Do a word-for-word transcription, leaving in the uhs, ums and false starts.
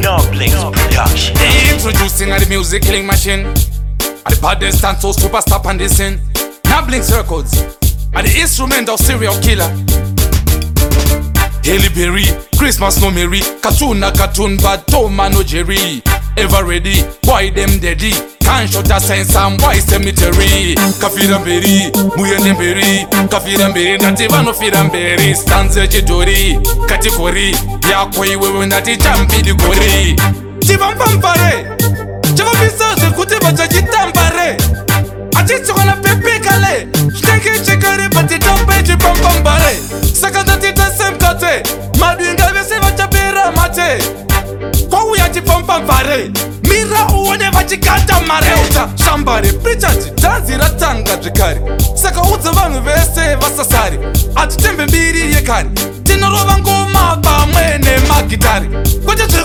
Noblinks production. Introducing a the music killing machine. At the baddest and so superstar on the scene. Noblinks Records. At the instrumental serial killer. Haley Berry, Christmas no Mary, cartoon na cartoon but Toma no Jerry. Ever ready, why them daddy? Can't shut a sense and why cemetery? Kafira Berry, Muyene Berry, Kafira Berry, Nativa no Firan Berry, Stanze Jidori, Katikori, Yakoi, we will not jump in the Gori. Tivan Pampare, Javapisa, the Kutiba Jitambare. I just want to pepe kale, Stanky Chekari, but it don't pay to Pampare. Sakatita Sam Kate, Madinga Veseva Chapera Mate. Kwa uyati pompa vare Mira uone vachikata mareuta Shambari, prichati, tanzi ratanga jikari Saka uza vangu vese vasasari Atutembe mbiri yekari Tinoroba ngoma ba mwene magitari Kwa